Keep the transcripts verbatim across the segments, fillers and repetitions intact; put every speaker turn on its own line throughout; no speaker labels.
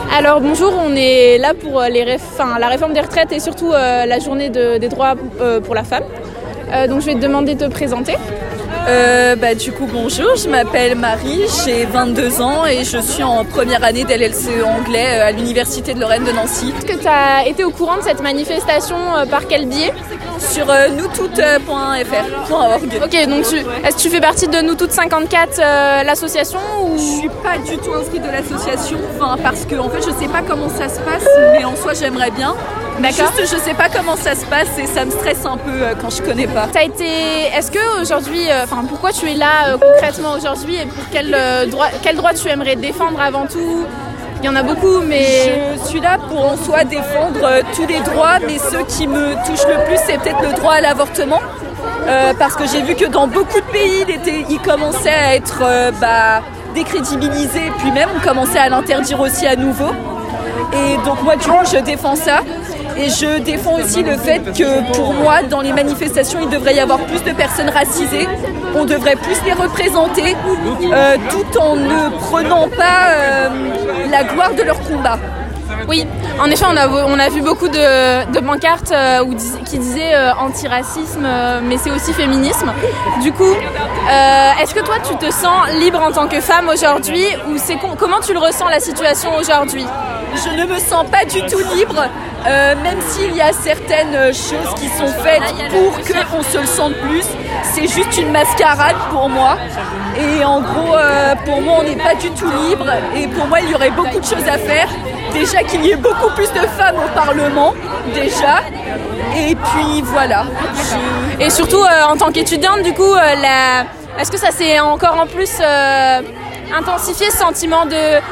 Alors bonjour, on est là pour les réf... enfin, la réforme des retraites et surtout euh, la journée de, des droits euh, pour la femme. Euh, donc je vais te demander de te présenter.
Euh, bah, du coup bonjour, je m'appelle Marie, j'ai vingt-deux ans et je suis en première année d'L L C E anglais à l'université de Lorraine de Nancy.
Est-ce que tu as été au courant de cette manifestation euh, par quel biais?
Sur euh, nous toutes point f r.
Ok, donc tu, est-ce que tu fais partie de Nous Toutes cinquante-quatre, euh, l'association ou...
Je suis pas du tout inscrite de l'association, enfin, parce que en fait je sais pas comment ça se passe, mais en soi j'aimerais bien.
D'accord.
Juste je sais pas comment ça se passe et ça me stresse un peu euh, quand je connais pas.
T'as été... Est-ce que aujourd'hui, enfin euh, pourquoi tu es là euh, concrètement aujourd'hui et pour quel euh, droit, quel droit tu aimerais défendre avant tout? Il y en a beaucoup, mais...
Je suis là pour en soi défendre euh, tous les droits, mais ceux qui me touchent le plus, c'est peut-être le droit à l'avortement. Euh, parce que j'ai vu que dans beaucoup de pays, il, était, il commençait à être euh, bah, décrédibilisé, puis même on commençait à l'interdire aussi à nouveau. Et donc moi, du coup, je défends ça. Et je défends aussi le fait que pour moi, dans les manifestations, il devrait y avoir plus de personnes racisées. On devrait plus les représenter, euh, tout en ne prenant pas euh, la gloire de leur combat.
Oui, en effet, on a, on a vu beaucoup de, de pancartes euh, où, qui disaient euh, antiracisme, euh, mais c'est aussi féminisme. Du coup, euh, est-ce que toi, tu te sens libre en tant que femme aujourd'hui ou c'est, comment tu le ressens, la situation aujourd'hui?
Je ne me sens pas du tout libre, euh, même s'il y a certaines choses qui sont faites pour qu'on se le sente plus. C'est juste une mascarade pour moi. Et en gros, euh, pour moi, on n'est pas du tout libre. Et pour moi, il y aurait beaucoup de choses à faire. Déjà qu'il y ait beaucoup plus de femmes au Parlement, déjà. Et puis voilà.
Je... Et surtout, euh, en tant qu'étudiante, du coup, euh, la... est-ce que ça s'est encore en plus euh, intensifié ce sentiment de...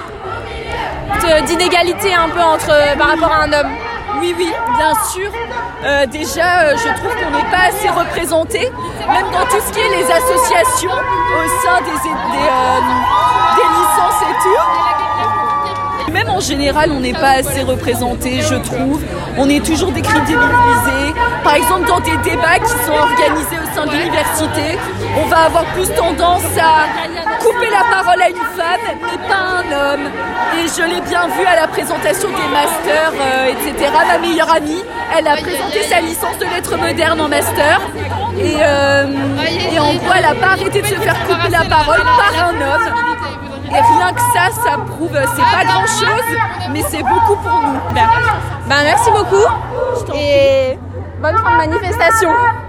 d'inégalité un peu entre, par rapport à un homme?
Oui, oui, bien sûr. Euh, déjà, euh, je trouve qu'on n'est pas assez représenté, même dans tout ce qui est les associations au sein des, des, euh, des licences et tout. Même en général, on n'est pas assez représenté, je trouve. On est toujours décrédibilisé. Par exemple, dans des débats qui sont organisés au sein de l'université, on va avoir plus tendance à couper la parole à une femme, mais pas à un homme. Et je l'ai bien vu à la présentation des masters, euh, et cetera. Ma meilleure amie, elle a présenté sa licence de lettres modernes en master. Et, euh, et en gros, elle n'a pas arrêté de se faire couper la parole par un homme. Et rien que ça, ça prouve, c'est pas grand chose, mais c'est beaucoup pour nous.
Ben, ben merci beaucoup et bonne fin de manifestation.